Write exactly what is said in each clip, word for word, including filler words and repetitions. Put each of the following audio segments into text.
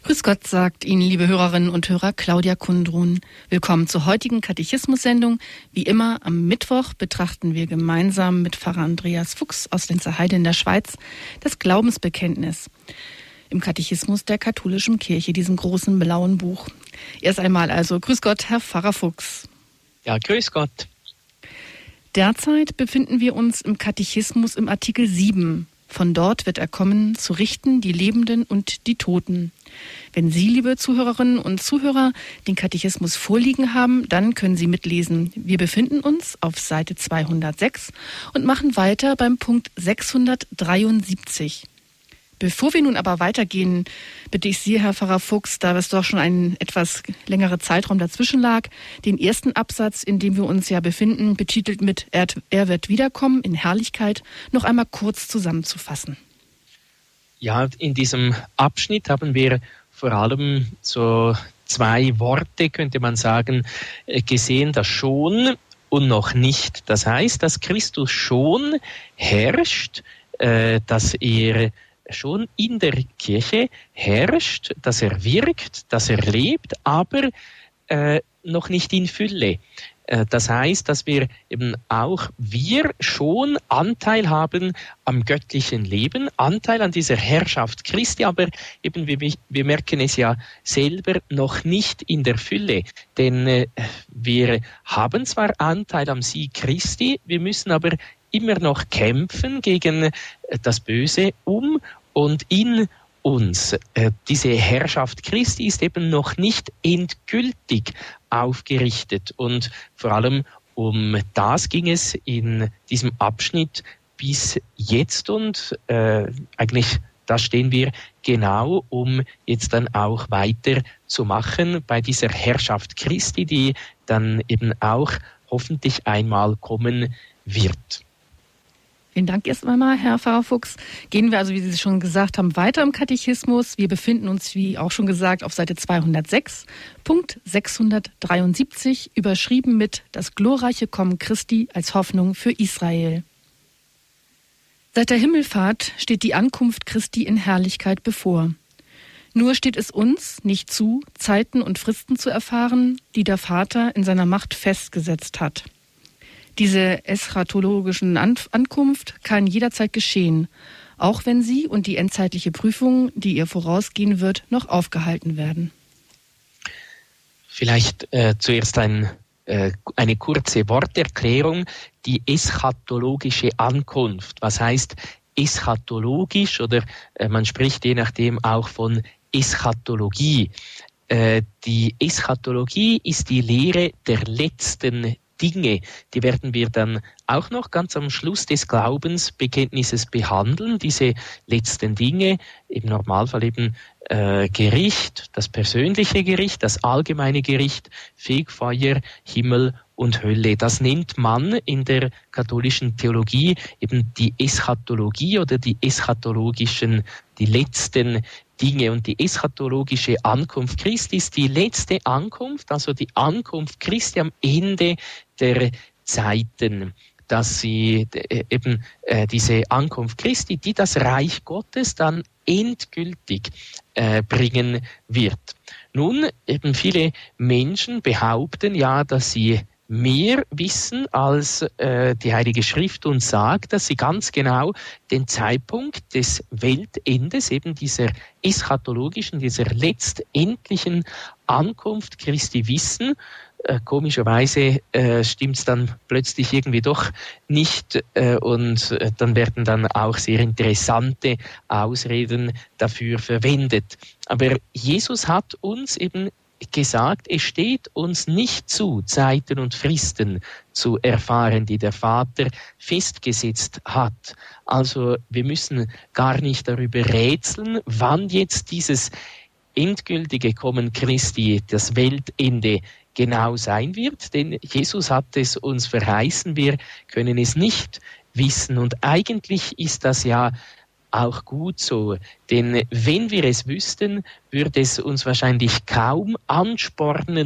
Grüß Gott, sagt Ihnen, liebe Hörerinnen und Hörer, Claudia Kundrun. Willkommen zur heutigen Katechismus-Sendung. Wie immer am Mittwoch betrachten wir gemeinsam mit Pfarrer Andreas Fuchs aus Lenzerheide in der Schweiz das Glaubensbekenntnis im Katechismus der katholischen Kirche, diesem großen blauen Buch. Erst einmal also Grüß Gott, Herr Pfarrer Fuchs. Ja, grüß Gott. Derzeit befinden wir uns im Katechismus im Artikel sieben. Von dort wird er kommen, zu richten die Lebenden und die Toten. Wenn Sie, liebe Zuhörerinnen und Zuhörer, den Katechismus vorliegen haben, dann können Sie mitlesen. Wir befinden uns auf Seite zweihundertsechs und machen weiter beim Punkt sechshundertdreiundsiebzig. Bevor wir nun aber weitergehen, bitte ich Sie, Herr Pfarrer Fuchs, da es doch schon ein etwas längerer Zeitraum dazwischen lag, den ersten Absatz, in dem wir uns ja befinden, betitelt mit Er, er wird wiederkommen in Herrlichkeit, noch einmal kurz zusammenzufassen. Ja, in diesem Abschnitt haben wir vor allem so zwei Worte, könnte man sagen, gesehen, das schon und noch nicht. Das heißt, dass Christus schon herrscht, dass er schon in der Kirche herrscht, dass er wirkt, dass er lebt, aber äh, noch nicht in Fülle. Äh, das heißt, dass wir eben auch, wir schon Anteil haben am göttlichen Leben, Anteil an dieser Herrschaft Christi, aber eben wir, wir merken es ja selber noch nicht in der Fülle, denn äh, wir haben zwar Anteil am Sieg Christi, wir müssen aber immer noch kämpfen gegen das Böse um und in uns. Diese Herrschaft Christi ist eben noch nicht endgültig aufgerichtet. Und vor allem um das ging es in diesem Abschnitt bis jetzt. Und äh, eigentlich, da stehen wir genau, um jetzt dann auch weiterzumachen bei dieser Herrschaft Christi, die dann eben auch hoffentlich einmal kommen wird. Vielen Dank erst einmal, Herr Pfarrer Fuchs. Gehen wir also, wie Sie schon gesagt haben, weiter im Katechismus. Wir befinden uns, wie auch schon gesagt, auf Seite zweihundertsechs, Punkt sechshundertdreiundsiebzig, überschrieben mit Das glorreiche Kommen Christi als Hoffnung für Israel. Seit der Himmelfahrt steht die Ankunft Christi in Herrlichkeit bevor. Nur steht es uns nicht zu, Zeiten und Fristen zu erfahren, die der Vater in seiner Macht festgesetzt hat. Diese eschatologischen Ankunft kann jederzeit geschehen, auch wenn sie und die endzeitliche Prüfung, die ihr vorausgehen wird, noch aufgehalten werden. Vielleicht äh, zuerst ein, äh, eine kurze Worterklärung. Die eschatologische Ankunft. Was heißt eschatologisch? Oder äh, man spricht je nachdem auch von Eschatologie. Äh, die Eschatologie ist die Lehre der letzten Dinge, die werden wir dann auch noch ganz am Schluss des Glaubensbekenntnisses behandeln, diese letzten Dinge, im Normalfall eben äh, Gericht, das persönliche Gericht, das allgemeine Gericht, Fegfeuer, Himmel und Hölle. Das nennt man in der katholischen Theologie eben die Eschatologie oder die eschatologischen, die letzten Dinge. Und die eschatologische Ankunft Christi ist die letzte Ankunft, also die Ankunft Christi am Ende der Zeiten, dass sie äh, eben äh, diese Ankunft Christi, die das Reich Gottes dann endgültig äh, bringen wird. Nun, eben viele Menschen behaupten ja, dass sie mehr wissen, als äh, die Heilige Schrift uns sagt, dass sie ganz genau den Zeitpunkt des Weltendes, eben dieser eschatologischen, dieser letztendlichen Ankunft Christi wissen. Äh, komischerweise äh, stimmt es dann plötzlich irgendwie doch nicht äh, und äh, dann werden dann auch sehr interessante Ausreden dafür verwendet. Aber Jesus hat uns eben gesagt, es steht uns nicht zu, Zeiten und Fristen zu erfahren, die der Vater festgesetzt hat. Also wir müssen gar nicht darüber rätseln, wann jetzt dieses endgültige Kommen Christi, das Weltende, genau sein wird, denn Jesus hat es uns verheißen, wir können es nicht wissen. Und eigentlich ist das ja auch gut so, denn wenn wir es wüssten, würde es uns wahrscheinlich kaum anspornen,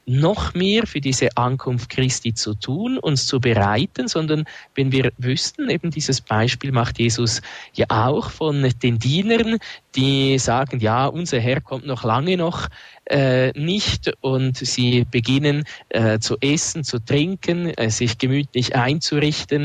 noch mehr für diese Ankunft Christi zu tun, uns zu bereiten, sondern wenn wir wüssten, eben dieses Beispiel macht Jesus ja auch von den Dienern, die sagen, ja, unser Herr kommt noch lange noch äh, nicht, und sie beginnen äh, zu essen, zu trinken, äh, sich gemütlich einzurichten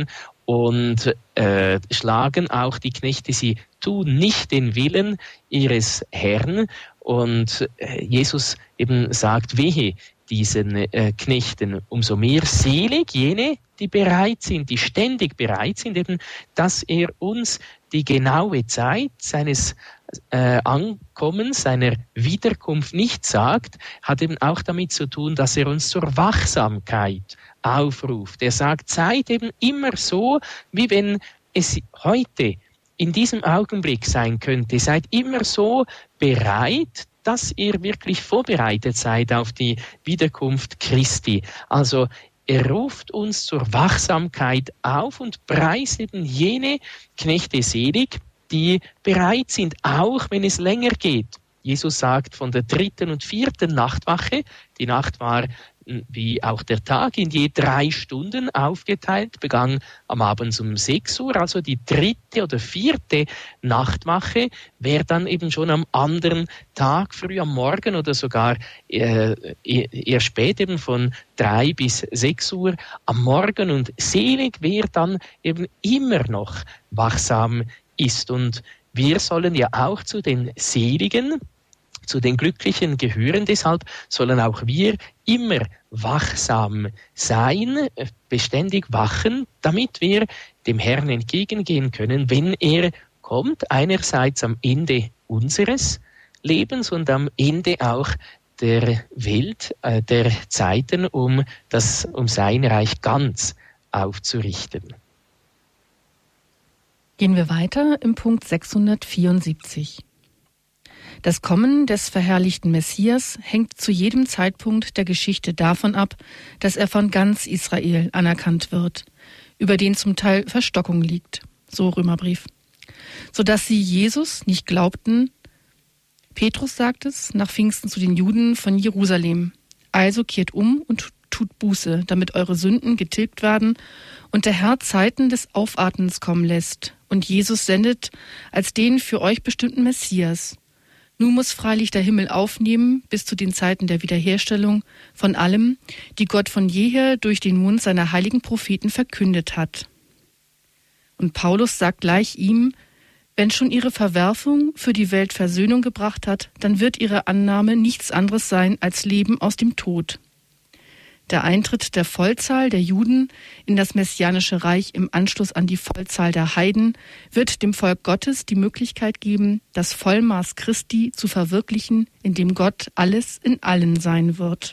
und äh, schlagen auch die Knechte, sie tun nicht den Willen ihres Herrn, und äh, Jesus eben sagt, wehe diesen äh, Knechten, umso mehr selig jene, die bereit sind, die ständig bereit sind, eben, dass er uns die genaue Zeit seines äh, Ankommens, seiner Wiederkunft nicht sagt, hat eben auch damit zu tun, dass er uns zur Wachsamkeit aufruft. Er sagt, seid eben immer so, wie wenn es heute in diesem Augenblick sein könnte. Seid immer so bereit, dass ihr wirklich vorbereitet seid auf die Wiederkunft Christi. Also er ruft uns zur Wachsamkeit auf und preist eben jene Knechte selig, die bereit sind, auch wenn es länger geht. Jesus sagt von der dritten und vierten Nachtwache, die Nacht war wie auch der Tag in je drei Stunden aufgeteilt, begann am Abend um sechs Uhr, also die dritte oder vierte Nachtwache wäre dann eben schon am anderen Tag, früh am Morgen oder sogar äh, eher spät, eben von drei bis sechs Uhr am Morgen, und selig wer dann eben immer noch wachsam ist. Und wir sollen ja auch zu den Seligen, zu den Glücklichen gehören, deshalb sollen auch wir immer wachsam sein, beständig wachen, damit wir dem Herrn entgegengehen können, wenn er kommt, einerseits am Ende unseres Lebens und am Ende auch der Welt, äh, der Zeiten, um, das, um sein Reich ganz aufzurichten. Gehen wir weiter im Punkt sechshundertvierundsiebzig. Das Kommen des verherrlichten Messias hängt zu jedem Zeitpunkt der Geschichte davon ab, dass er von ganz Israel anerkannt wird, über den zum Teil Verstockung liegt, so Römerbrief, sodass sie Jesus nicht glaubten. Petrus sagt es nach Pfingsten zu den Juden von Jerusalem: Also kehrt um und tut Buße, damit eure Sünden getilgt werden und der Herr Zeiten des Aufatmens kommen lässt und Jesus sendet als den für euch bestimmten Messias. Nun muss freilich der Himmel aufnehmen bis zu den Zeiten der Wiederherstellung von allem, die Gott von jeher durch den Mund seiner heiligen Propheten verkündet hat. Und Paulus sagt gleich ihm: Wenn schon ihre Verwerfung für die Welt Versöhnung gebracht hat, dann wird ihre Annahme nichts anderes sein als Leben aus dem Tod. Der Eintritt der Vollzahl der Juden in das messianische Reich im Anschluss an die Vollzahl der Heiden wird dem Volk Gottes die Möglichkeit geben, das Vollmaß Christi zu verwirklichen, in dem Gott alles in allen sein wird.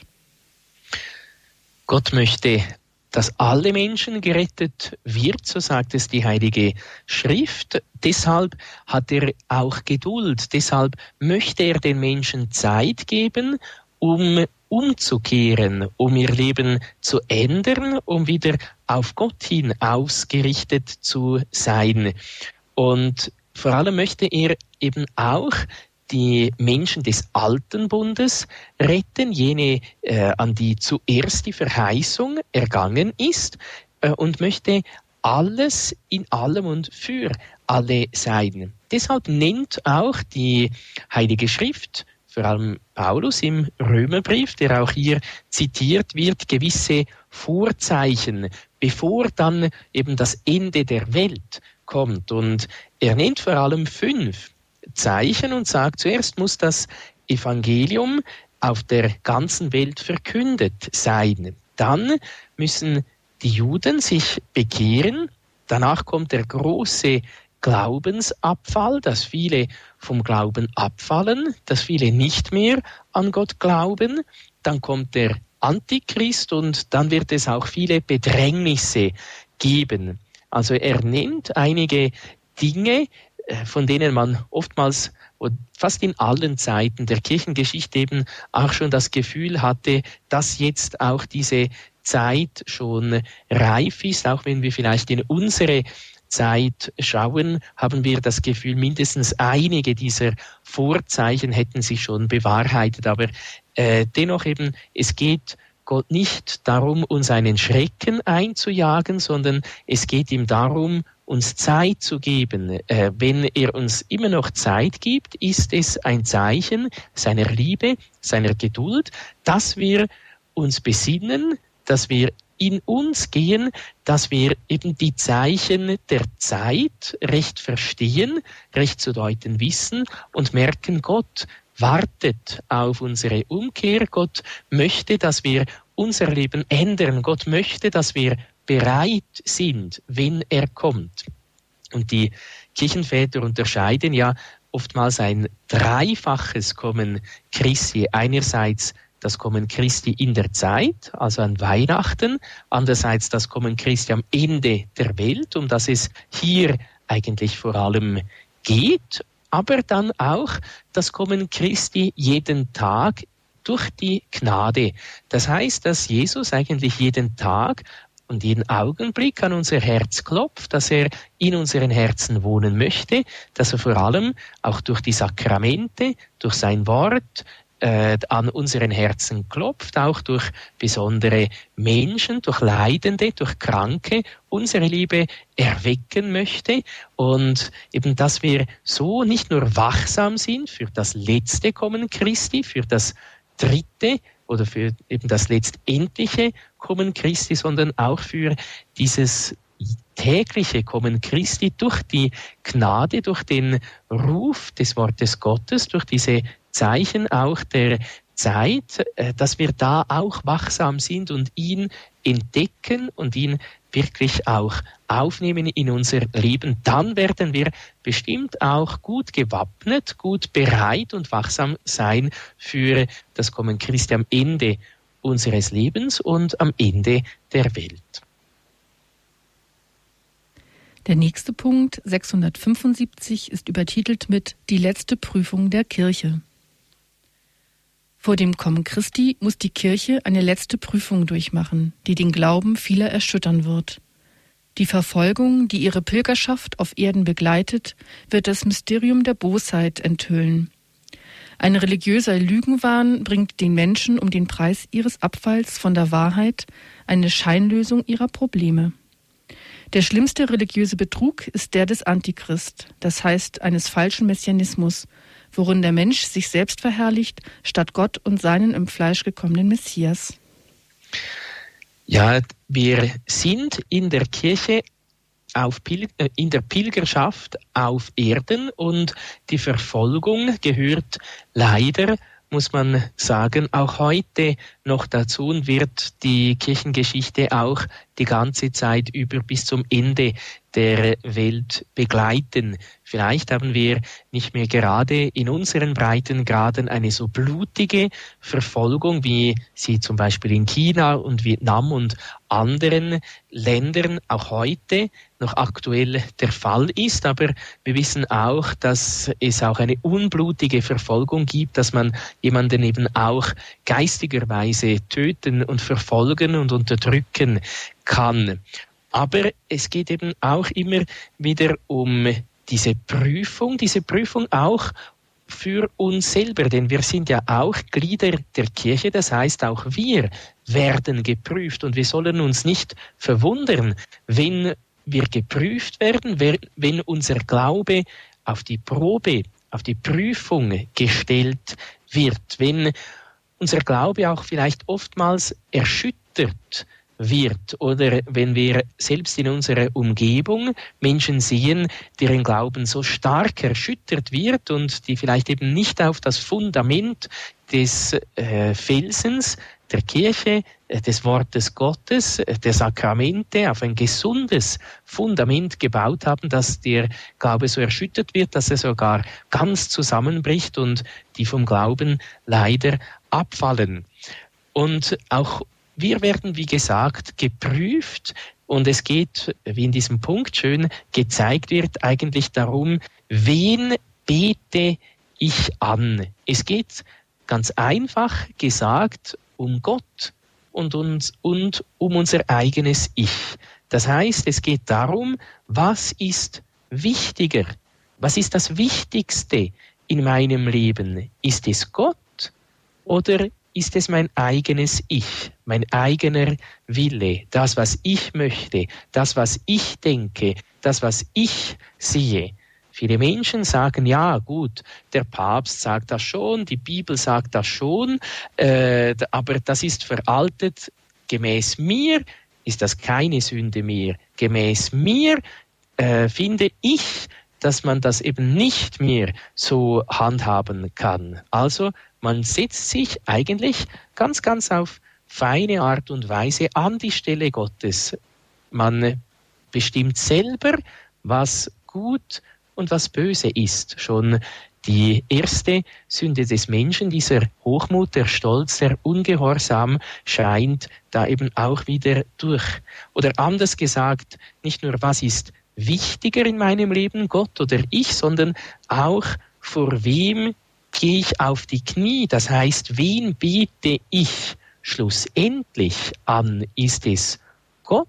Gott möchte, dass alle Menschen gerettet wird, so sagt es die Heilige Schrift. Deshalb hat er auch Geduld. Deshalb möchte er den Menschen Zeit geben, um umzukehren, um ihr Leben zu ändern, um wieder auf Gott hin ausgerichtet zu sein. Und vor allem möchte er eben auch die Menschen des Alten Bundes retten, jene, äh, an die zuerst die Verheißung ergangen ist, äh, und möchte alles in allem und für alle sein. Deshalb nennt auch die Heilige Schrift, vor allem Paulus im Römerbrief, der auch hier zitiert wird, gewisse Vorzeichen, bevor dann eben das Ende der Welt kommt. Und er nennt vor allem fünf Zeichen und sagt, zuerst muss das Evangelium auf der ganzen Welt verkündet sein. Dann müssen die Juden sich bekehren. Danach kommt der große Glaubensabfall, dass viele vom Glauben abfallen, dass viele nicht mehr an Gott glauben. Dann kommt der Antichrist und dann wird es auch viele Bedrängnisse geben. Also er nennt einige Dinge, von denen man oftmals und fast in allen Zeiten der Kirchengeschichte eben auch schon das Gefühl hatte, dass jetzt auch diese Zeit schon reif ist, auch wenn wir vielleicht in unsere Zeit schauen, haben wir das Gefühl, mindestens einige dieser Vorzeichen hätten sich schon bewahrheitet. Aber äh, dennoch eben, es geht Gott nicht darum, uns einen Schrecken einzujagen, sondern es geht ihm darum, uns Zeit zu geben. Äh, wenn er uns immer noch Zeit gibt, ist es ein Zeichen seiner Liebe, seiner Geduld, dass wir uns besinnen, dass wir in uns gehen, dass wir eben die Zeichen der Zeit recht verstehen, recht zu deuten wissen und merken, Gott wartet auf unsere Umkehr. Gott möchte, dass wir unser Leben ändern. Gott möchte, dass wir bereit sind, wenn er kommt. Und die Kirchenväter unterscheiden ja oftmals ein dreifaches Kommen Christi. Einerseits das Kommen Christi in der Zeit, also an Weihnachten, andererseits das Kommen Christi am Ende der Welt, um das es hier eigentlich vor allem geht, aber dann auch das Kommen Christi jeden Tag durch die Gnade. Das heißt, dass Jesus eigentlich jeden Tag und jeden Augenblick an unser Herz klopft, dass er in unseren Herzen wohnen möchte, dass er vor allem auch durch die Sakramente, durch sein Wort, äh, an unseren Herzen klopft, auch durch besondere Menschen, durch Leidende, durch Kranke, unsere Liebe erwecken möchte und eben, dass wir so nicht nur wachsam sind für das letzte Kommen Christi, für das dritte oder für eben das letztendliche Kommen Christi, sondern auch für dieses tägliche Kommen Christi durch die Gnade, durch den Ruf des Wortes Gottes, durch diese Zeichen auch der Zeit, dass wir da auch wachsam sind und ihn entdecken und ihn wirklich auch aufnehmen in unser Leben. Dann werden wir bestimmt auch gut gewappnet, gut bereit und wachsam sein für das Kommen Christi am Ende unseres Lebens und am Ende der Welt. Der nächste Punkt, sechshundertfünfundsiebzig, ist übertitelt mit Die letzte Prüfung der Kirche. Vor dem Kommen Christi muss die Kirche eine letzte Prüfung durchmachen, die den Glauben vieler erschüttern wird. Die Verfolgung, die ihre Pilgerschaft auf Erden begleitet, wird das Mysterium der Bosheit enthüllen. Ein religiöser Lügenwahn bringt den Menschen um den Preis ihres Abfalls von der Wahrheit eine Scheinlösung ihrer Probleme. Der schlimmste religiöse Betrug ist der des Antichrist, das heißt eines falschen Messianismus, worin der Mensch sich selbst verherrlicht, statt Gott und seinen im Fleisch gekommenen Messias. Ja, wir sind in der Kirche auf Pil- in der Pilgerschaft auf Erden und die Verfolgung gehört leider, muss man sagen, auch heute noch dazu und wird die Kirchengeschichte auch die ganze Zeit über bis zum Ende der Welt begleiten. Vielleicht haben wir nicht mehr gerade in unseren Breitengraden eine so blutige Verfolgung, wie sie zum Beispiel in China und Vietnam und anderen Ländern auch heute noch aktuell der Fall ist. Aber wir wissen auch, dass es auch eine unblutige Verfolgung gibt, dass man jemanden eben auch geistigerweise töten und verfolgen und unterdrücken kann. Aber es geht eben auch immer wieder um diese Prüfung, diese Prüfung auch für uns selber, denn wir sind ja auch Glieder der Kirche, das heißt auch wir werden geprüft und wir sollen uns nicht verwundern, wenn wir geprüft werden, wenn unser Glaube auf die Probe, auf die Prüfung gestellt wird, wenn unser Glaube auch vielleicht oftmals erschüttert wird oder wenn wir selbst in unserer Umgebung Menschen sehen, deren Glauben so stark erschüttert wird und die vielleicht eben nicht auf das Fundament des äh, Felsens der Kirche, äh, des Wortes Gottes, äh, der Sakramente, auf ein gesundes Fundament gebaut haben, dass der Glaube so erschüttert wird, dass er sogar ganz zusammenbricht und die vom Glauben leider abfallen. Und auch wir werden, wie gesagt, geprüft und es geht, wie in diesem Punkt schön gezeigt wird, eigentlich darum, wen bete ich an? Es geht ganz einfach gesagt um Gott und, uns, und um unser eigenes Ich. Das heißt, es geht darum, was ist wichtiger? Was ist das Wichtigste in meinem Leben? Ist es Gott oder ist es mein eigenes Ich, mein eigener Wille, das, was ich möchte, das, was ich denke, das, was ich sehe? Viele Menschen sagen, ja gut, der Papst sagt das schon, die Bibel sagt das schon, äh, aber das ist veraltet. Gemäß mir ist das keine Sünde mehr. Gemäß mir äh, finde ich, dass man das eben nicht mehr so handhaben kann. Also man setzt sich eigentlich ganz, ganz auf feine Art und Weise an die Stelle Gottes. Man bestimmt selber, was gut und was böse ist. Schon die erste Sünde des Menschen, dieser Hochmut, der Stolz, der Ungehorsam, scheint da eben auch wieder durch. Oder anders gesagt, nicht nur was ist wichtiger in meinem Leben, Gott oder ich, sondern auch vor wem gehe ich auf die Knie. Das heißt, wen bete ich schlussendlich an? Ist es Gott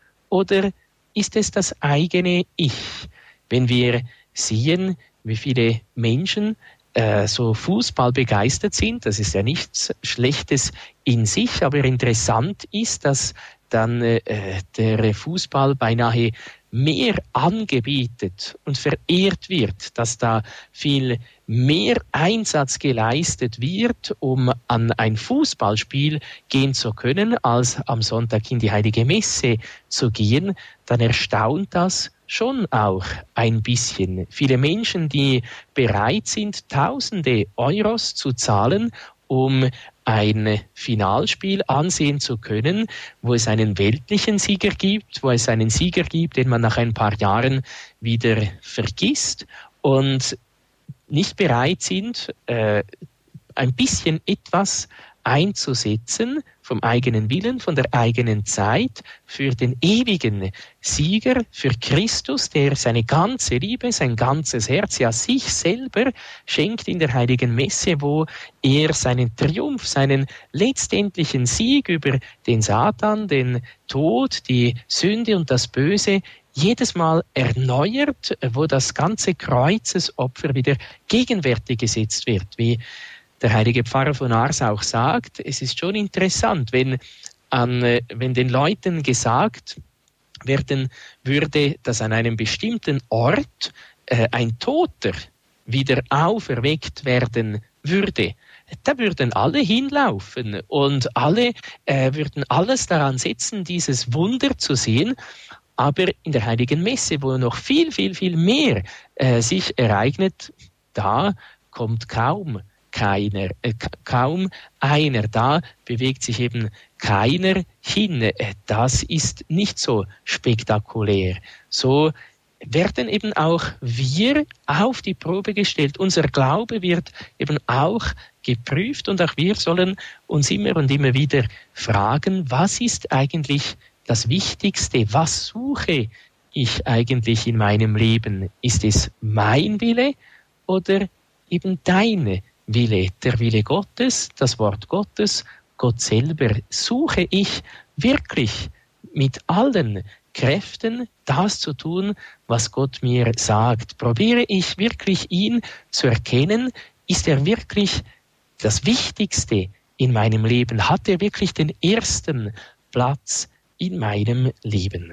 oder ist es das eigene Ich? Wenn wir sehen, wie viele Menschen äh, so Fußball begeistert sind, das ist ja nichts Schlechtes in sich, aber interessant ist, dass dann äh, der Fußball beinahe mehr angebetet und verehrt wird, dass da viel mehr Einsatz geleistet wird, um an ein Fußballspiel gehen zu können, als am Sonntag in die Heilige Messe zu gehen, dann erstaunt das schon auch ein bisschen. Viele Menschen, die bereit sind, tausende Euros zu zahlen, um ein Finalspiel ansehen zu können, wo es einen weltlichen Sieger gibt, wo es einen Sieger gibt, den man nach ein paar Jahren wieder vergisst und nicht bereit sind, äh, ein bisschen etwas einzusetzen vom eigenen Willen, von der eigenen Zeit für den ewigen Sieger, für Christus, der seine ganze Liebe, sein ganzes Herz, ja sich selber schenkt in der Heiligen Messe, wo er seinen Triumph, seinen letztendlichen Sieg über den Satan, den Tod, die Sünde und das Böse jedes Mal erneuert, wo das ganze Kreuzesopfer wieder gegenwärtig gesetzt wird, wie der heilige Pfarrer von Ars auch sagt. Es ist schon interessant, wenn, an, wenn den Leuten gesagt werden würde, dass an einem bestimmten Ort äh, ein Toter wieder auferweckt werden würde. Da würden alle hinlaufen und alle äh, würden alles daran setzen, dieses Wunder zu sehen. Aber in der Heiligen Messe, wo noch viel, viel, viel mehr äh, sich ereignet, da kommt kaum keiner, äh, kaum einer. Da bewegt sich eben keiner hin. Das ist nicht so spektakulär. So werden eben auch wir auf die Probe gestellt. Unser Glaube wird eben auch geprüft und auch wir sollen uns immer und immer wieder fragen, was ist eigentlich das Wichtigste? Was suche ich eigentlich in meinem Leben? Ist es mein Wille oder eben deine Wille, der Wille Gottes, das Wort Gottes, Gott selber? Suche ich wirklich mit allen Kräften das zu tun, was Gott mir sagt? Probiere ich wirklich ihn zu erkennen? Ist er wirklich das Wichtigste in meinem Leben? Hat er wirklich den ersten Platz in meinem Leben?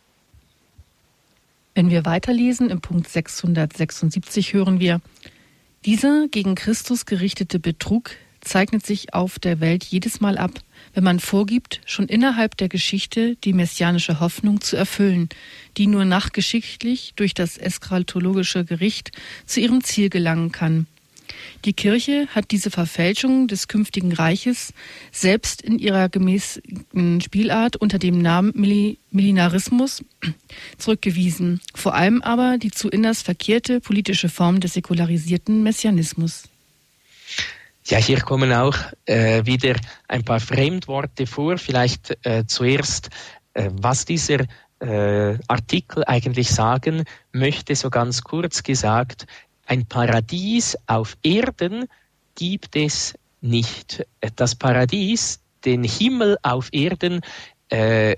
Wenn wir weiterlesen, im Punkt sechshundertsechsundsiebzig hören wir: Dieser gegen Christus gerichtete Betrug zeichnet sich auf der Welt jedes Mal ab, wenn man vorgibt, schon innerhalb der Geschichte die messianische Hoffnung zu erfüllen, die nur nachgeschichtlich durch das eschatologische Gericht zu ihrem Ziel gelangen kann. Die Kirche hat diese Verfälschung des künftigen Reiches selbst in ihrer gemäßen Spielart unter dem Namen Millenarismus zurückgewiesen, vor allem aber die zu innerst verkehrte politische Form des säkularisierten Messianismus. Ja, hier kommen auch äh, wieder ein paar Fremdworte vor. Vielleicht äh, zuerst, äh, was dieser äh, Artikel eigentlich sagen möchte, so ganz kurz gesagt: Ein Paradies auf Erden gibt es nicht. Das Paradies, den Himmel auf Erden, äh,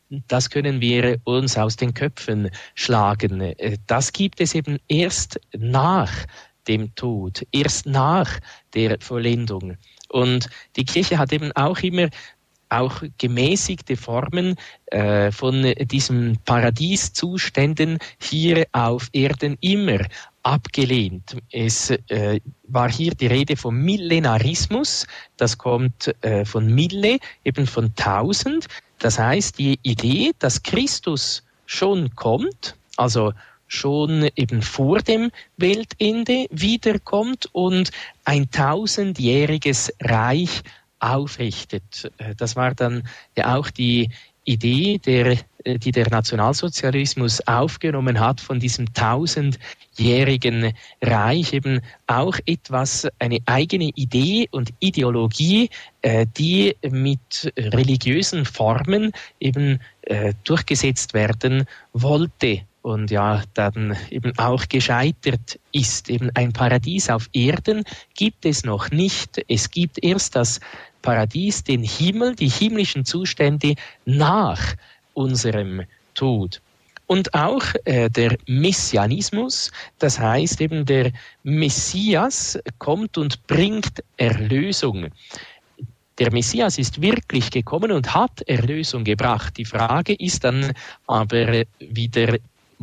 das können wir uns aus den Köpfen schlagen. Das gibt es eben erst nach dem Tod, erst nach der Vollendung. Und die Kirche hat eben auch immer auch gemäßigte Formen äh, von diesen Paradieszuständen hier auf Erden immer abgelehnt. Es äh, war hier die Rede vom Millenarismus, das kommt äh, von Mille, eben von tausend. Das heißt, die Idee, dass Christus schon kommt, also schon eben vor dem Weltende wiederkommt und ein tausendjähriges Reich aufrichtet. Das war dann ja auch die Idee, der, die der Nationalsozialismus aufgenommen hat von diesem tausendjährigen Reich, eben auch etwas, eine eigene Idee und Ideologie, die mit religiösen Formen eben durchgesetzt werden wollte. Und ja, dann eben auch gescheitert ist. Eben ein Paradies auf Erden gibt es noch nicht. Es gibt erst das Paradies, den Himmel, die himmlischen Zustände nach unserem Tod. Und auch äh, der Messianismus, das heißt eben der Messias kommt und bringt Erlösung. Der Messias ist wirklich gekommen und hat Erlösung gebracht. Die Frage ist dann aber wieder,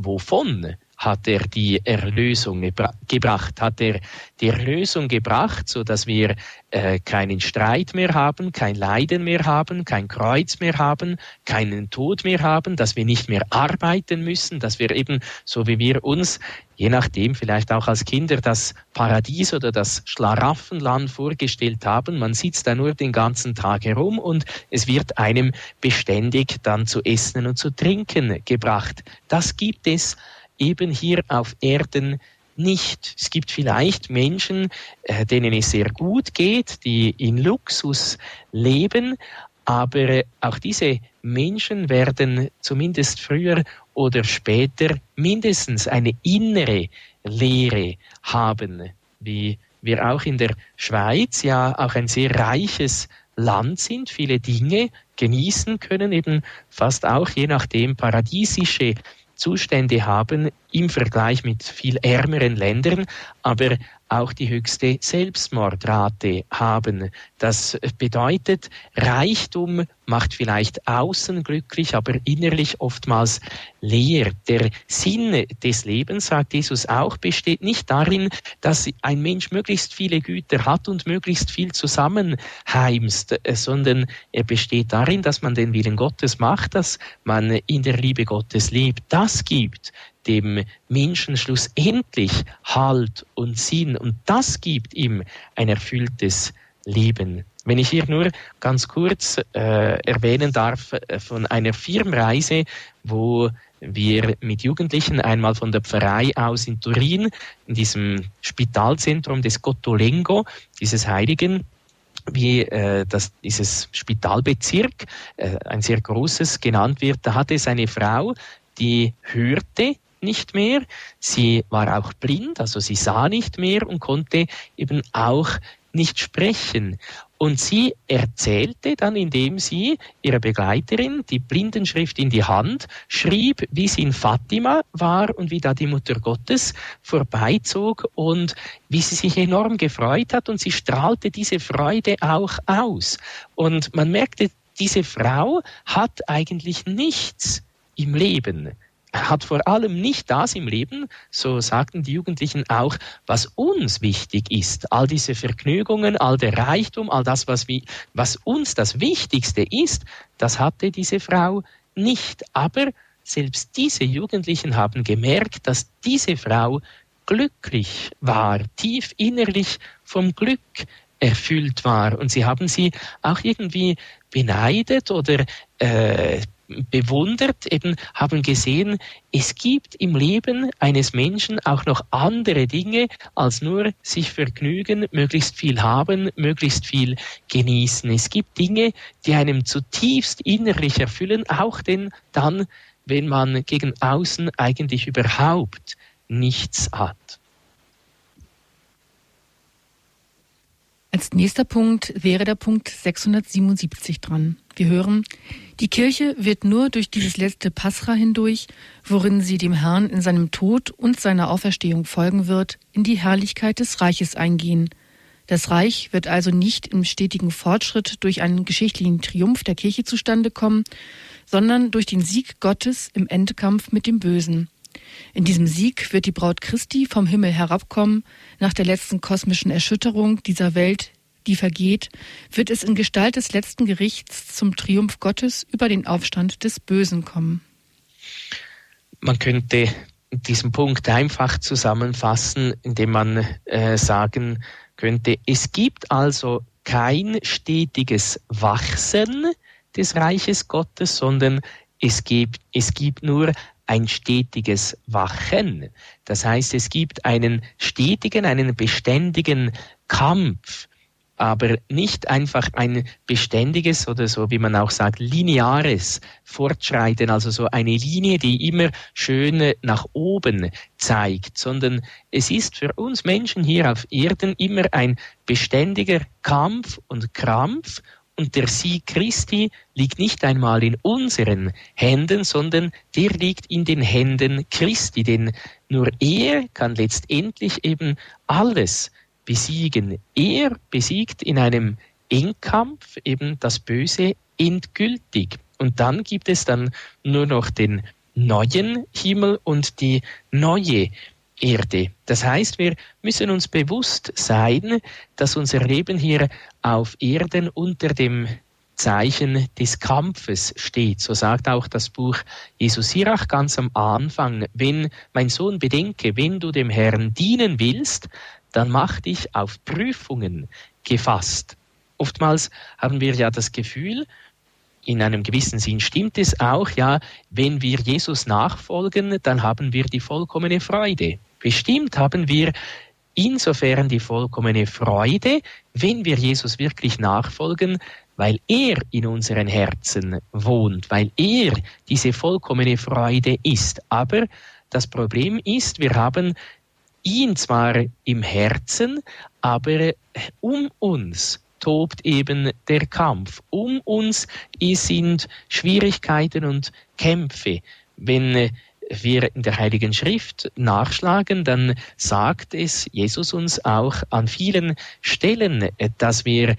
wovon hat er die Erlösung gebra- gebracht? Hat er die Erlösung gebracht, so dass wir äh, keinen Streit mehr haben, kein Leiden mehr haben, kein Kreuz mehr haben, keinen Tod mehr haben, dass wir nicht mehr arbeiten müssen, dass wir eben, so wie wir uns, je nachdem vielleicht auch als Kinder, das Paradies oder das Schlaraffenland vorgestellt haben. Man sitzt da nur den ganzen Tag herum und es wird einem beständig dann zu essen und zu trinken gebracht. Das gibt es eben hier auf Erden nicht. Es gibt vielleicht Menschen, äh, denen es sehr gut geht, die in Luxus leben, aber auch diese Menschen werden zumindest früher oder später mindestens eine innere Leere haben, wie wir auch in der Schweiz ja auch ein sehr reiches Land sind, viele Dinge genießen können, eben fast auch je nachdem paradiesische Zustände haben im Vergleich mit viel ärmeren Ländern, aber auch die höchste Selbstmordrate haben. Das bedeutet, Reichtum macht vielleicht außen glücklich, aber innerlich oftmals leer. Der Sinn des Lebens, sagt Jesus auch, besteht nicht darin, dass ein Mensch möglichst viele Güter hat und möglichst viel zusammenheimst, sondern er besteht darin, dass man den Willen Gottes macht, dass man in der Liebe Gottes lebt. Das gibt dem Menschen schlussendlich Halt und Sinn und das gibt ihm ein erfülltes Leben. Wenn ich hier nur ganz kurz äh, erwähnen darf äh, von einer Firmenreise, wo wir mit Jugendlichen einmal von der Pfarrei aus in Turin, in diesem Spitalzentrum des Cottolengo, dieses Heiligen, wie äh, das, dieses Spitalbezirk, äh, ein sehr großes, genannt wird, da hatte es eine Frau, die hörte nicht mehr, sie war auch blind, also sie sah nicht mehr und konnte eben auch nicht sprechen. Und sie erzählte dann, indem sie ihrer Begleiterin die Blindenschrift in die Hand schrieb, wie sie in Fatima war und wie da die Mutter Gottes vorbeizog und wie sie sich enorm gefreut hat und sie strahlte diese Freude auch aus. Und man merkte, diese Frau hat eigentlich nichts im Leben. Hat vor allem nicht das im Leben, so sagten die Jugendlichen auch, was uns wichtig ist. All diese Vergnügungen, all der Reichtum, all das, was, wie, was uns das Wichtigste ist, das hatte diese Frau nicht. Aber selbst diese Jugendlichen haben gemerkt, dass diese Frau glücklich war, tief innerlich vom Glück erfüllt war. Und sie haben sie auch irgendwie beneidet oder äh, bewundert, eben haben gesehen, es gibt im Leben eines Menschen auch noch andere Dinge, als nur sich vergnügen, möglichst viel haben, möglichst viel genießen. Es gibt Dinge, die einem zutiefst innerlich erfüllen, auch denn dann, wenn man gegen außen eigentlich überhaupt nichts hat. Als nächster Punkt wäre der Punkt sechshundertsiebenundsiebzig dran. Wir hören, die Kirche wird nur durch dieses letzte Pascha hindurch, worin sie dem Herrn in seinem Tod und seiner Auferstehung folgen wird, in die Herrlichkeit des Reiches eingehen. Das Reich wird also nicht im stetigen Fortschritt durch einen geschichtlichen Triumph der Kirche zustande kommen, sondern durch den Sieg Gottes im Endkampf mit dem Bösen. In diesem Sieg wird die Braut Christi vom Himmel herabkommen. Nach der letzten kosmischen Erschütterung dieser Welt, die vergeht, wird es in Gestalt des letzten Gerichts zum Triumph Gottes über den Aufstand des Bösen kommen. Man könnte diesen Punkt einfach zusammenfassen, indem man äh, sagen könnte, es gibt also kein stetiges Wachsen des Reiches Gottes, sondern es gibt, es gibt nur ein stetiges Wachen. Das heißt, es gibt einen stetigen, einen beständigen Kampf, aber nicht einfach ein beständiges oder so, wie man auch sagt, lineares Fortschreiten, also so eine Linie, die immer schön nach oben zeigt, sondern es ist für uns Menschen hier auf Erden immer ein beständiger Kampf und Krampf. Und der Sieg Christi liegt nicht einmal in unseren Händen, sondern der liegt in den Händen Christi, denn nur er kann letztendlich eben alles besiegen. Er besiegt in einem Endkampf eben das Böse endgültig. Und dann gibt es dann nur noch den neuen Himmel und die neue Erde. Das heißt, wir müssen uns bewusst sein, dass unser Leben hier auf Erden unter dem Zeichen des Kampfes steht. So sagt auch das Buch Jesu Sirach ganz am Anfang: Wenn, mein Sohn, bedenke, wenn du dem Herrn dienen willst, dann mach dich auf Prüfungen gefasst. Oftmals haben wir ja das Gefühl, in einem gewissen Sinn stimmt es auch, ja, wenn wir Jesus nachfolgen, dann haben wir die vollkommene Freude. Bestimmt haben wir insofern die vollkommene Freude, wenn wir Jesus wirklich nachfolgen, weil er in unseren Herzen wohnt, weil er diese vollkommene Freude ist. Aber das Problem ist, wir haben ihn zwar im Herzen, aber um uns tobt eben der Kampf. Um uns sind Schwierigkeiten und Kämpfe. Wenn wir in der Heiligen Schrift nachschlagen, dann sagt es Jesus uns auch an vielen Stellen, dass wir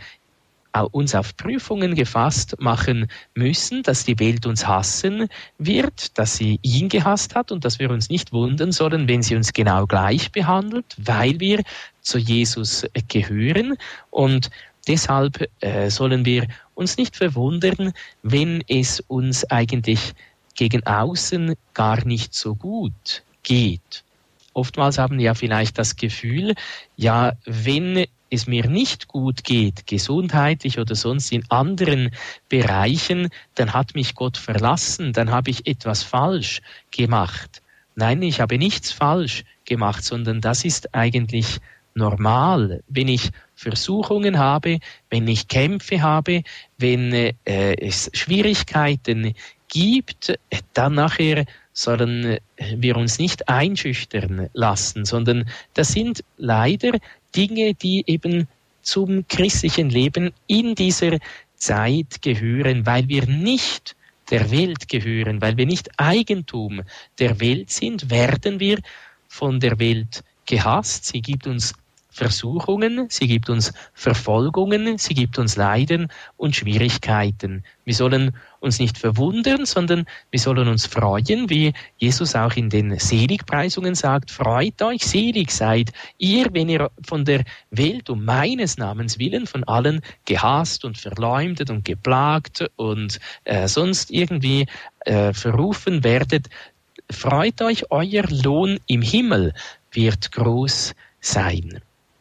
uns auf Prüfungen gefasst machen müssen, dass die Welt uns hassen wird, dass sie ihn gehasst hat und dass wir uns nicht wundern sollen, wenn sie uns genau gleich behandelt, weil wir zu Jesus gehören. Und deshalb äh, sollen wir uns nicht verwundern, wenn es uns eigentlich gegen außen gar nicht so gut geht. Oftmals haben wir ja vielleicht das Gefühl, ja, wenn es mir nicht gut geht, gesundheitlich oder sonst in anderen Bereichen, dann hat mich Gott verlassen, dann habe ich etwas falsch gemacht. Nein, ich habe nichts falsch gemacht, sondern das ist eigentlich normal. Wenn ich Versuchungen habe, wenn ich Kämpfe habe, wenn äh, es Schwierigkeiten gibt, dann nachher sollen wir uns nicht einschüchtern lassen, sondern das sind leider Dinge, die eben zum christlichen Leben in dieser Zeit gehören, weil wir nicht der Welt gehören, weil wir nicht Eigentum der Welt sind, werden wir von der Welt gehasst. Sie gibt uns Versuchungen, sie gibt uns Verfolgungen, sie gibt uns Leiden und Schwierigkeiten. Wir sollen uns nicht verwundern, sondern wir sollen uns freuen, wie Jesus auch in den Seligpreisungen sagt: Freut euch, selig seid ihr, wenn ihr von der Welt um meines Namens willen von allen gehasst und verleumdet und geplagt und äh, sonst irgendwie äh, verrufen werdet. Freut euch, euer Lohn im Himmel wird groß sein.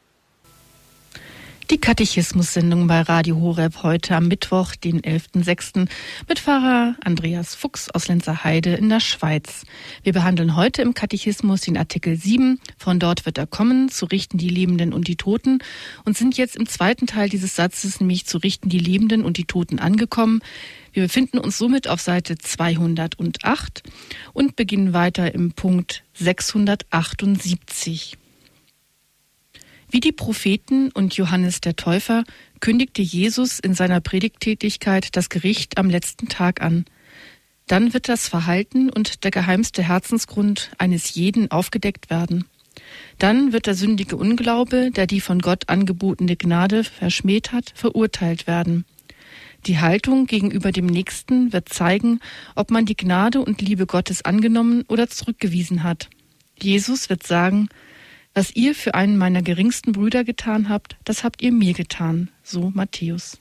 Die Katechismus-Sendung bei Radio Horeb heute am Mittwoch, den elften sechsten mit Pfarrer Andreas Fuchs aus Lenzerheide in der Schweiz. Wir behandeln heute im Katechismus den Artikel sieben, von dort wird er kommen, zu richten die Lebenden und die Toten, und sind jetzt im zweiten Teil dieses Satzes, nämlich zu richten die Lebenden und die Toten, angekommen. Wir befinden uns somit auf Seite zweihundertacht und beginnen weiter im Punkt sechshundertachtundsiebzig. Wie die Propheten und Johannes der Täufer kündigte Jesus in seiner Predigttätigkeit das Gericht am letzten Tag an. Dann wird das Verhalten und der geheimste Herzensgrund eines jeden aufgedeckt werden. Dann wird der sündige Unglaube, der die von Gott angebotene Gnade verschmäht hat, verurteilt werden. Die Haltung gegenüber dem Nächsten wird zeigen, ob man die Gnade und Liebe Gottes angenommen oder zurückgewiesen hat. Jesus wird sagen: Was ihr für einen meiner geringsten Brüder getan habt, das habt ihr mir getan. So Matthäus.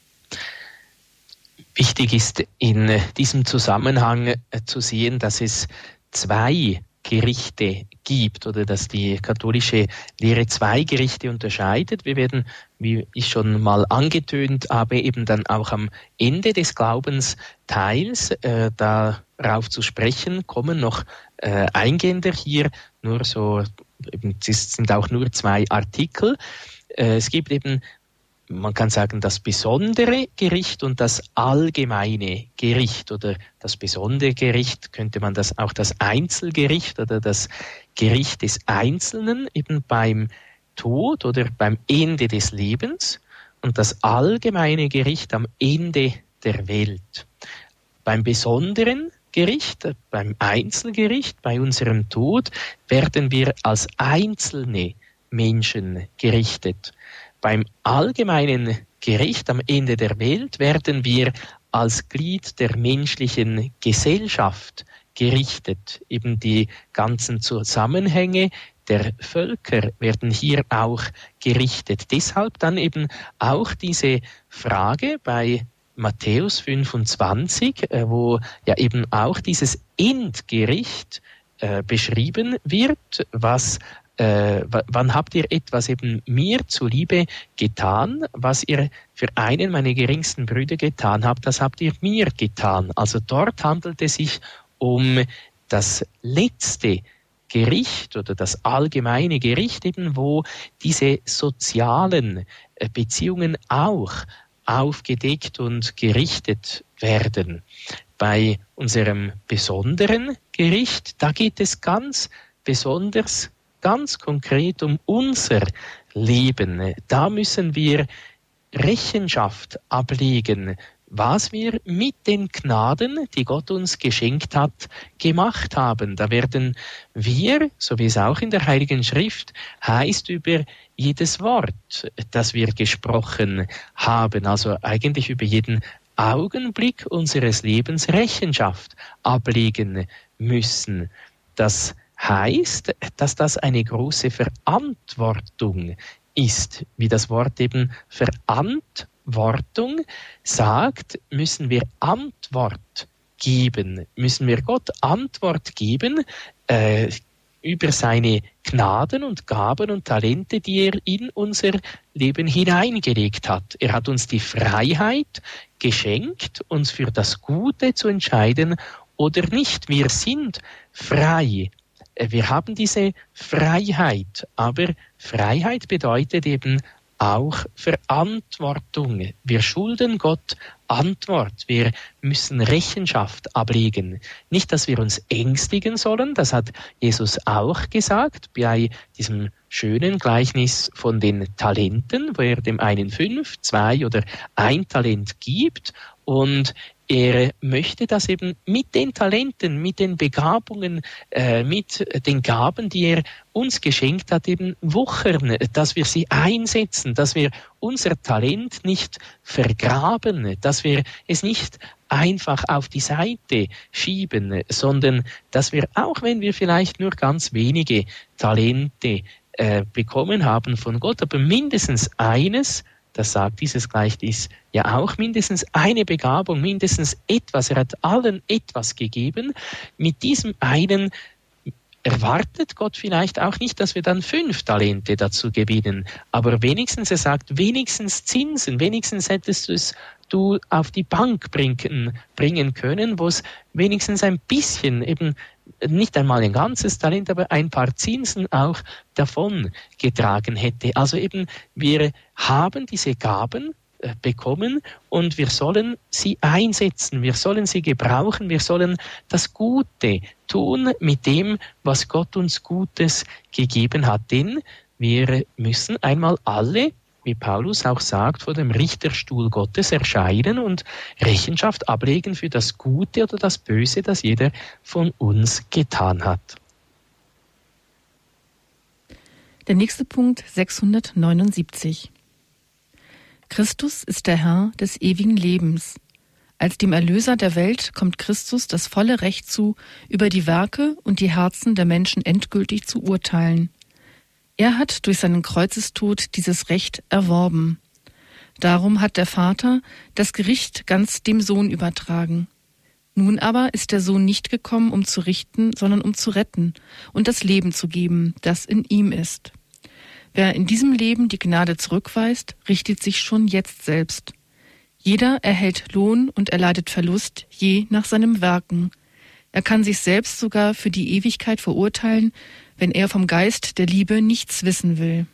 Wichtig ist in diesem Zusammenhang zu sehen, dass es zwei Gerichte gibt oder dass die katholische Lehre zwei Gerichte unterscheidet. Wir werden, wie ich schon mal angetönt habe, eben dann auch am Ende des Glaubensteils äh, darauf zu sprechen kommen, noch äh, eingehender hier, nur so, eben, es sind auch nur zwei Artikel. Äh, es gibt eben, man kann sagen, das besondere Gericht und das allgemeine Gericht, oder das besondere Gericht könnte man das auch das Einzelgericht oder das Gericht des Einzelnen eben beim Tod oder beim Ende des Lebens, und das allgemeine Gericht am Ende der Welt. Beim besonderen Gericht, beim Einzelgericht, bei unserem Tod werden wir als einzelne Menschen gerichtet. Beim allgemeinen Gericht am Ende der Welt werden wir als Glied der menschlichen Gesellschaft gerichtet. Eben die ganzen Zusammenhänge der Völker werden hier auch gerichtet. Deshalb dann eben auch diese Frage bei Matthäus fünfundzwanzig, wo ja eben auch dieses Endgericht äh, beschrieben wird, was Äh, wann habt ihr etwas eben mir zuliebe getan, was ihr für einen meiner geringsten Brüder getan habt, das habt ihr mir getan. Also dort handelt es sich um das letzte Gericht oder das allgemeine Gericht eben, wo diese sozialen Beziehungen auch aufgedeckt und gerichtet werden. Bei unserem besonderen Gericht, da geht es ganz besonders ganz konkret um unser Leben. Da müssen wir Rechenschaft ablegen, was wir mit den Gnaden, die Gott uns geschenkt hat, gemacht haben. Da werden wir, so wie es auch in der Heiligen Schrift heißt, über jedes Wort, das wir gesprochen haben, also eigentlich über jeden Augenblick unseres Lebens Rechenschaft ablegen müssen. Das heißt, dass das eine große Verantwortung ist. Wie das Wort eben Verantwortung sagt, müssen wir Antwort geben, müssen wir Gott Antwort geben äh, über seine Gnaden und Gaben und Talente, die er in unser Leben hineingelegt hat. Er hat uns die Freiheit geschenkt, uns für das Gute zu entscheiden oder nicht. Wir sind frei. Wir haben diese Freiheit, aber Freiheit bedeutet eben auch Verantwortung. Wir schulden Gott Antwort. Wir müssen Rechenschaft ablegen. Nicht, dass wir uns ängstigen sollen, das hat Jesus auch gesagt bei diesem schönen Gleichnis von den Talenten, wo er dem einen fünf, zwei oder ein Talent gibt, und er möchte das eben mit den Talenten, mit den Begabungen, äh, mit den Gaben, die er uns geschenkt hat, eben wuchern, dass wir sie einsetzen, dass wir unser Talent nicht vergraben, dass wir es nicht einfach auf die Seite schieben, sondern dass wir, auch wenn wir vielleicht nur ganz wenige Talente äh, bekommen haben von Gott, aber mindestens eines, das sagt dieses Gleichnis ja auch, mindestens eine Begabung, mindestens etwas. Er hat allen etwas gegeben. Mit diesem einen erwartet Gott vielleicht auch nicht, dass wir dann fünf Talente dazu gewinnen. Aber wenigstens, er sagt, wenigstens Zinsen, wenigstens hättest du es du auf die Bank bringen, bringen können, wo es wenigstens ein bisschen, eben nicht einmal ein ganzes Talent, aber ein paar Zinsen auch davon getragen hätte. Also eben, wir haben diese Gaben äh, bekommen und wir sollen sie einsetzen, wir sollen sie gebrauchen, wir sollen das Gute tun mit dem, was Gott uns Gutes gegeben hat. Denn wir müssen einmal alle, wie Paulus auch sagt, vor dem Richterstuhl Gottes erscheinen und Rechenschaft ablegen für das Gute oder das Böse, das jeder von uns getan hat. Der nächste Punkt, sechshundertneunundsiebzig. Christus ist der Herr des ewigen Lebens. Als dem Erlöser der Welt kommt Christus das volle Recht zu, über die Werke und die Herzen der Menschen endgültig zu urteilen. Er hat durch seinen Kreuzestod dieses Recht erworben. Darum hat der Vater das Gericht ganz dem Sohn übertragen. Nun aber ist der Sohn nicht gekommen, um zu richten, sondern um zu retten und das Leben zu geben, das in ihm ist. Wer in diesem Leben die Gnade zurückweist, richtet sich schon jetzt selbst. Jeder erhält Lohn und erleidet Verlust, je nach seinem Werken. Er kann sich selbst sogar für die Ewigkeit verurteilen, wenn er vom Geist der Liebe nichts wissen will.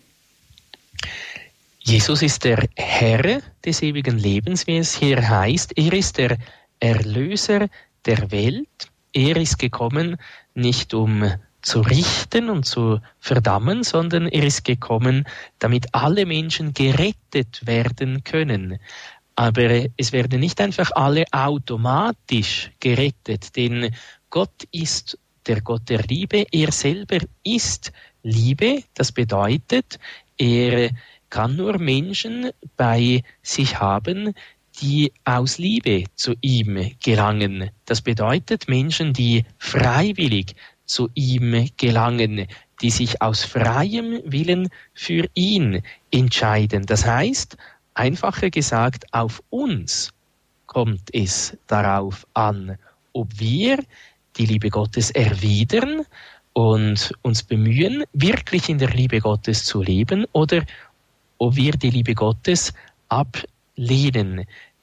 Jesus ist der Herr des ewigen Lebens, wie es hier heißt. Er ist der Erlöser der Welt. Er ist gekommen, nicht um zu richten und zu verdammen, sondern er ist gekommen, damit alle Menschen gerettet werden können. Aber es werden nicht einfach alle automatisch gerettet, denn Gott ist der Gott der Liebe. Er selber ist Liebe. Das bedeutet, er kann nur Menschen bei sich haben, die aus Liebe zu ihm gelangen. Das bedeutet Menschen, die freiwillig zu ihm gelangen, die sich aus freiem Willen für ihn entscheiden. Das heißt, einfacher gesagt, auf uns kommt es darauf an, ob wir die Liebe Gottes erwidern und uns bemühen, wirklich in der Liebe Gottes zu leben, oder ob wir die Liebe Gottes ablehnen.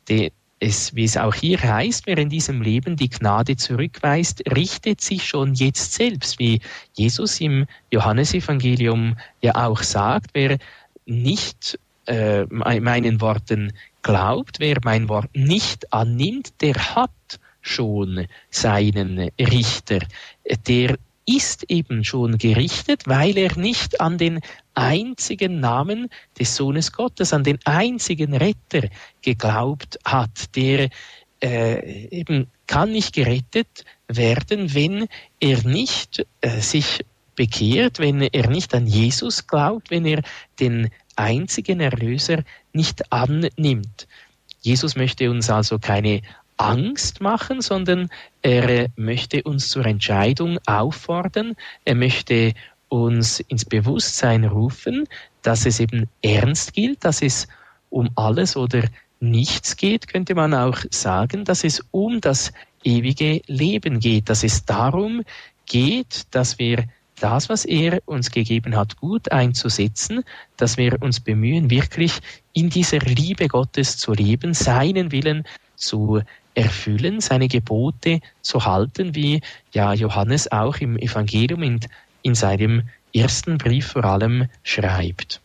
Es, wie es auch hier heißt, wer in diesem Leben die Gnade zurückweist, richtet sich schon jetzt selbst, wie Jesus im Johannesevangelium ja auch sagt, wer nicht äh, meinen Worten glaubt, wer mein Wort nicht annimmt, der hat schon seinen Richter. Der ist eben schon gerichtet, weil er nicht an den einzigen Namen des Sohnes Gottes, an den einzigen Retter geglaubt hat. Der äh, eben kann nicht gerettet werden, wenn er nicht äh, sich bekehrt, wenn er nicht an Jesus glaubt, wenn er den einzigen Erlöser nicht annimmt. Jesus möchte uns also keine Angst machen, sondern er möchte uns zur Entscheidung auffordern. Er möchte uns ins Bewusstsein rufen, dass es eben ernst gilt, dass es um alles oder nichts geht, könnte man auch sagen, dass es um das ewige Leben geht, dass es darum geht, dass wir das, was er uns gegeben hat, gut einzusetzen, dass wir uns bemühen, wirklich in dieser Liebe Gottes zu leben, seinen Willen zu erfüllen, seine Gebote zu halten, wie ja Johannes auch im Evangelium in, in seinem ersten Brief vor allem schreibt.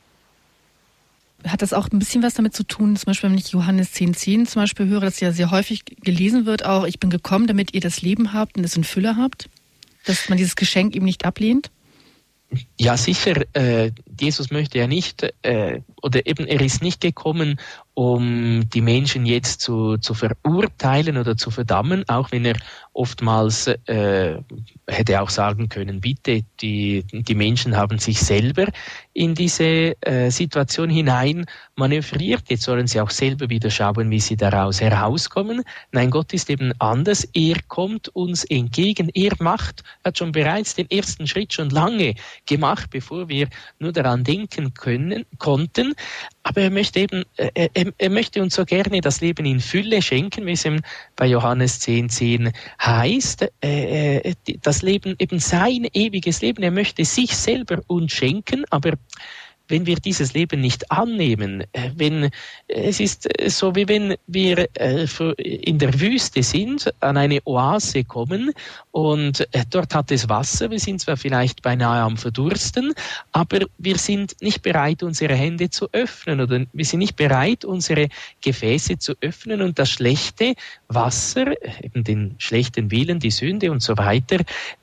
Hat das auch ein bisschen was damit zu tun, zum Beispiel, wenn ich Johannes zehn zehn zum Beispiel höre, das ja sehr häufig gelesen wird, auch, ich bin gekommen, damit ihr das Leben habt und es in Fülle habt, dass man dieses Geschenk ihm nicht ablehnt? Ja, sicher, äh, Jesus möchte ja nicht, äh, oder eben er ist nicht gekommen, um die Menschen jetzt zu, zu verurteilen oder zu verdammen, auch wenn er oftmals äh, hätte auch sagen können, bitte, die, die Menschen haben sich selber in diese äh, Situation hinein manövriert, jetzt sollen sie auch selber wieder schauen, wie sie daraus herauskommen. Nein, Gott ist eben anders, er kommt uns entgegen, er macht, hat schon bereits den ersten Schritt schon lange gemacht, bevor wir nur daran denken können, konnten, aber er möchte eben, er, er möchte uns so gerne das Leben in Fülle schenken, wie es eben bei Johannes zehn zehn heißt, äh, das Leben, eben sein ewiges Leben, er möchte sich selber uns schenken, aber wenn wir dieses Leben nicht annehmen, wenn es ist so, wie wenn wir in der Wüste sind, an eine Oase kommen und dort hat es Wasser, wir sind zwar vielleicht beinahe am Verdursten, aber wir sind nicht bereit, unsere Hände zu öffnen oder wir sind nicht bereit, unsere Gefäße zu öffnen und das schlechte Wasser, eben den schlechten Willen, die Sünde und so weiter,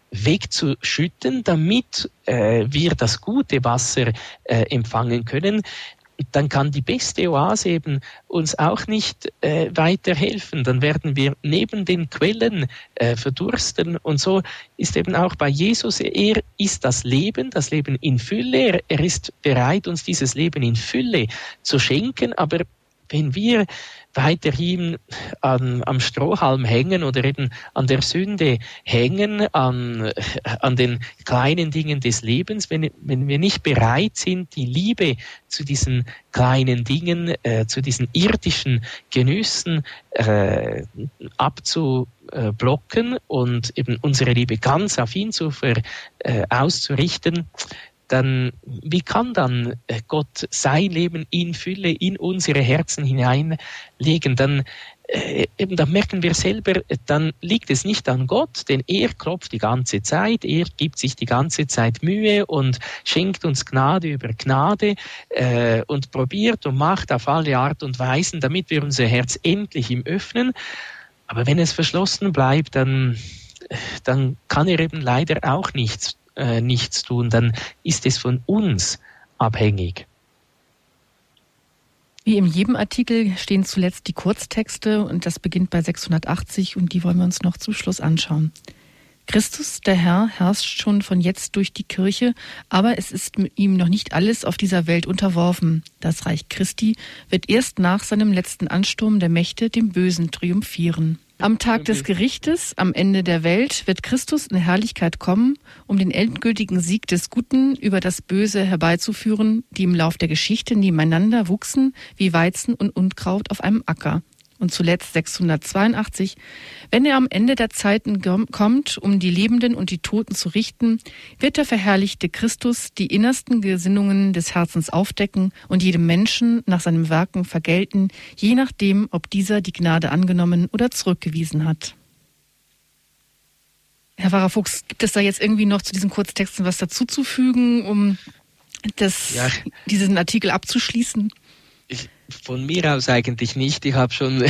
wegzuschütten, damit äh, wir das gute Wasser äh, empfangen können, dann kann die beste Oase eben uns auch nicht äh, weiterhelfen. Dann werden wir neben den Quellen äh, verdursten. Und so ist eben auch bei Jesus, er ist das Leben, das Leben in Fülle. Er, er ist bereit, uns dieses Leben in Fülle zu schenken. Aber wenn wir weiterhin an, am Strohhalm hängen oder eben an der Sünde hängen, an, an den kleinen Dingen des Lebens, wenn, wenn wir nicht bereit sind, die Liebe zu diesen kleinen Dingen, äh, zu diesen irdischen Genüssen äh, abzublocken und eben unsere Liebe ganz auf ihn zu ver, äh, auszurichten, dann wie kann dann Gott sein Leben in Fülle in unsere Herzen hineinlegen? Dann, äh, eben, dann merken wir selber, dann liegt es nicht an Gott, denn er klopft die ganze Zeit, er gibt sich die ganze Zeit Mühe und schenkt uns Gnade über Gnade äh, und probiert und macht auf alle Art und Weisen, damit wir unser Herz endlich ihm öffnen. Aber wenn es verschlossen bleibt, dann, dann kann er eben leider auch nichts Äh, nichts tun, dann ist es von uns abhängig. Wie in jedem Artikel stehen zuletzt die Kurztexte und das beginnt bei sechshundertachtzig und die wollen wir uns noch zum Schluss anschauen. Christus, der Herr, herrscht schon von jetzt durch die Kirche, aber es ist ihm noch nicht alles auf dieser Welt unterworfen. Das Reich Christi wird erst nach seinem letzten Ansturm der Mächte dem Bösen triumphieren. Am Tag des Gerichtes, am Ende der Welt, wird Christus in Herrlichkeit kommen, um den endgültigen Sieg des Guten über das Böse herbeizuführen, die im Lauf der Geschichte nebeneinander wuchsen wie Weizen und Unkraut auf einem Acker. Und zuletzt sechshundertzweiundachtzig, wenn er am Ende der Zeiten kommt, um die Lebenden und die Toten zu richten, wird der verherrlichte Christus die innersten Gesinnungen des Herzens aufdecken und jedem Menschen nach seinen Werken vergelten, je nachdem, ob dieser die Gnade angenommen oder zurückgewiesen hat. Herr Pfarrer Fuchs, gibt es da jetzt irgendwie noch zu diesen Kurztexten was dazuzufügen, um das, ja. diesen Artikel abzuschließen? Ich, von mir aus eigentlich nicht. Ich habe schon,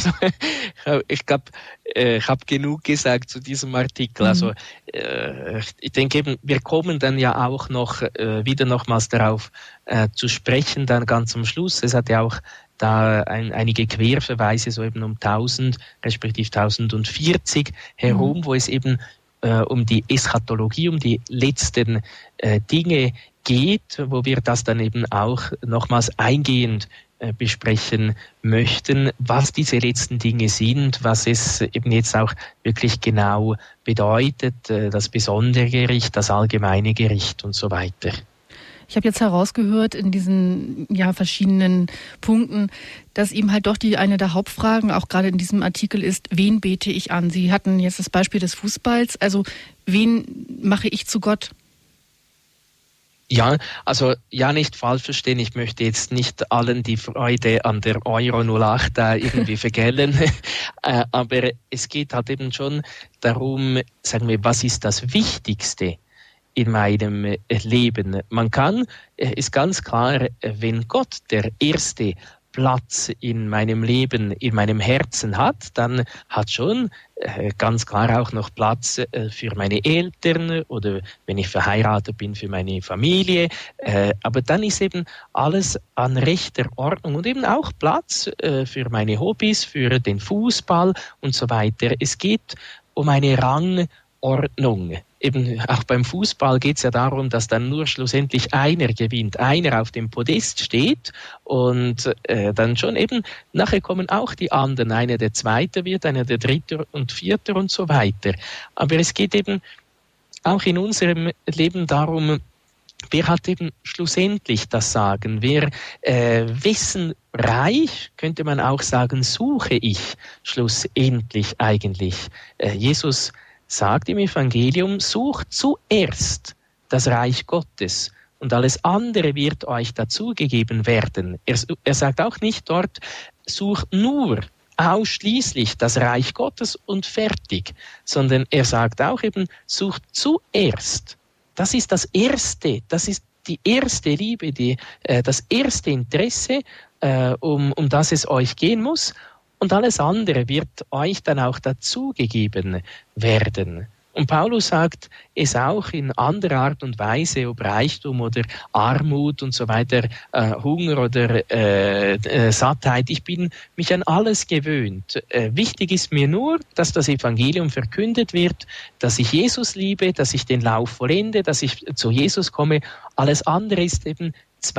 ich glaube, ich habe genug gesagt zu diesem Artikel. Mhm. Also äh, ich denke eben, wir kommen dann ja auch noch äh, wieder nochmals darauf äh, zu sprechen, dann ganz am Schluss. Es hat ja auch da ein, einige Querverweise, so eben um tausend, respektive tausendvierzig herum, mhm. wo es eben äh, um die Eschatologie, um die letzten äh, Dinge geht, wo wir das dann eben auch nochmals eingehend äh, besprechen möchten, was diese letzten Dinge sind, was es eben jetzt auch wirklich genau bedeutet, äh, das besondere Gericht, das allgemeine Gericht und so weiter. Ich habe jetzt herausgehört in diesen ja, verschiedenen Punkten, dass eben halt doch die eine der Hauptfragen, auch gerade in diesem Artikel ist, wen bete ich an? Sie hatten jetzt das Beispiel des Fußballs, also wen mache ich zu Gott? Ja, also ja, nicht falsch verstehen, ich möchte jetzt nicht allen die Freude an der Euro null acht da irgendwie vergällen, äh, aber es geht halt eben schon darum, sagen wir, was ist das Wichtigste in meinem Leben? Man kann, ist ganz klar, wenn Gott der erste Platz in meinem Leben, in meinem Herzen hat, dann hat schon äh, ganz klar auch noch Platz äh, für meine Eltern oder wenn ich verheiratet bin, für meine Familie. Äh, aber dann ist eben alles an rechter Ordnung und eben auch Platz äh, für meine Hobbys, für den Fußball und so weiter. Es geht um eine Rangordnung. Eben auch beim Fußball geht es ja darum, dass dann nur schlussendlich einer gewinnt, einer auf dem Podest steht und äh, dann schon eben, nachher kommen auch die anderen, einer der Zweiter wird, einer der Dritter und Vierter und so weiter. Aber es geht eben auch in unserem Leben darum, wer hat eben schlussendlich das Sagen, wer äh, wessen Reich, könnte man auch sagen, suche ich schlussendlich eigentlich. Äh, Jesus sagt im Evangelium, sucht zuerst das Reich Gottes und alles andere wird euch dazugegeben werden. Er, er sagt auch nicht dort, sucht nur ausschließlich das Reich Gottes und fertig, sondern er sagt auch eben, sucht zuerst. Das ist das Erste, das ist die erste Liebe, die, äh, das erste Interesse, äh, um, um das es euch gehen muss. Und alles andere wird euch dann auch dazugegeben werden. Und Paulus sagt es auch in anderer Art und Weise, ob Reichtum oder Armut und so weiter, äh, Hunger oder äh, äh, Sattheit. Ich bin mich an alles gewöhnt. Äh, wichtig ist mir nur, dass das Evangelium verkündet wird, dass ich Jesus liebe, dass ich den Lauf vollende, dass ich zu Jesus komme. Alles andere ist eben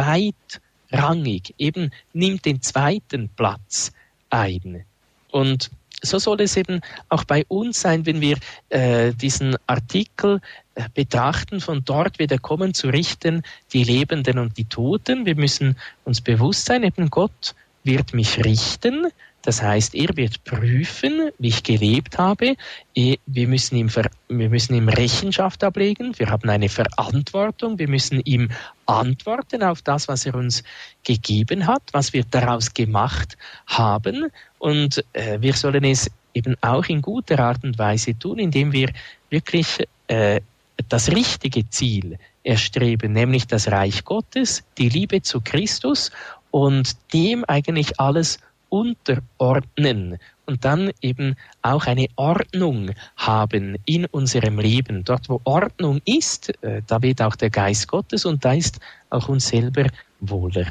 zweitrangig, eben nimmt den zweiten Platz ein. Und so soll es eben auch bei uns sein, wenn wir äh, diesen Artikel äh, betrachten, von dort wieder kommen zu richten, die Lebenden und die Toten. Wir müssen uns bewusst sein, eben Gott wird mich richten. Das heißt, er wird prüfen, wie ich gelebt habe. Wir müssen ihm, ver- wir müssen ihm Rechenschaft ablegen. Wir haben eine Verantwortung. Wir müssen ihm antworten auf das, was er uns gegeben hat, was wir daraus gemacht haben. Und äh, wir sollen es eben auch in guter Art und Weise tun, indem wir wirklich äh, das richtige Ziel erstreben, nämlich das Reich Gottes, die Liebe zu Christus und dem eigentlich alles unterordnen und dann eben auch eine Ordnung haben in unserem Leben. Dort, wo Ordnung ist, äh, da weht auch der Geist Gottes und da ist auch uns selber wohler.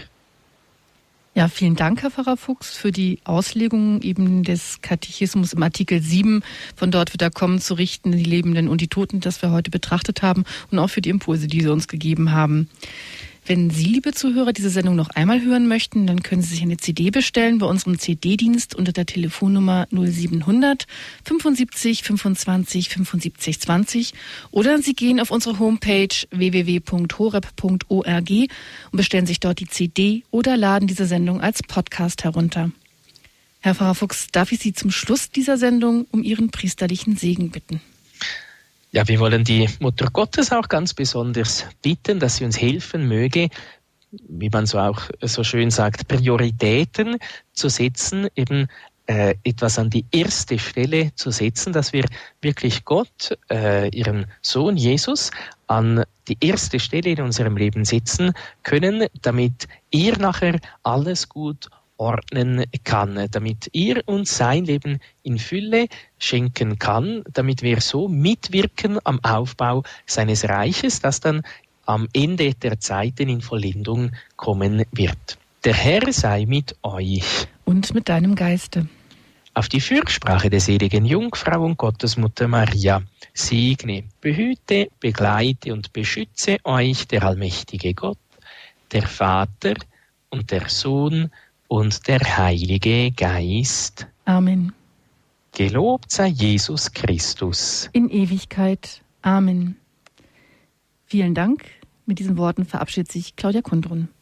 Ja, vielen Dank, Herr Pfarrer Fuchs, für die Auslegung eben des Katechismus im Artikel sieben. Von dort wird er kommen zu richten, die Lebenden und die Toten, das wir heute betrachtet haben und auch für die Impulse, die Sie uns gegeben haben. Wenn Sie, liebe Zuhörer, diese Sendung noch einmal hören möchten, dann können Sie sich eine C D bestellen bei unserem C D-Dienst unter der Telefonnummer null siebenhundert fünfundsiebzig fünfundzwanzig fünfundsiebzig zwanzig oder Sie gehen auf unsere Homepage w w w punkt horeb punkt org und bestellen sich dort die C D oder laden diese Sendung als Podcast herunter. Herr Pfarrer Fuchs, darf ich Sie zum Schluss dieser Sendung um Ihren priesterlichen Segen bitten? Ja, wir wollen die Mutter Gottes auch ganz besonders bitten, dass sie uns helfen möge, wie man so auch so schön sagt, Prioritäten zu setzen, eben äh, etwas an die erste Stelle zu setzen, dass wir wirklich Gott, äh, ihren Sohn Jesus, an die erste Stelle in unserem Leben setzen können, damit er nachher alles gut ordnen kann, damit er uns sein Leben in Fülle schenken kann, damit wir so mitwirken am Aufbau seines Reiches, das dann am Ende der Zeiten in Vollendung kommen wird. Der Herr sei mit euch. Und mit deinem Geiste. Auf die Fürsprache der seligen Jungfrau und Gottesmutter Maria segne, behüte, begleite und beschütze euch der allmächtige Gott, der Vater und der Sohn und der Heilige Geist. Amen. Gelobt sei Jesus Christus. In Ewigkeit. Amen. Vielen Dank. Mit diesen Worten verabschiedet sich Claudia Kundrun.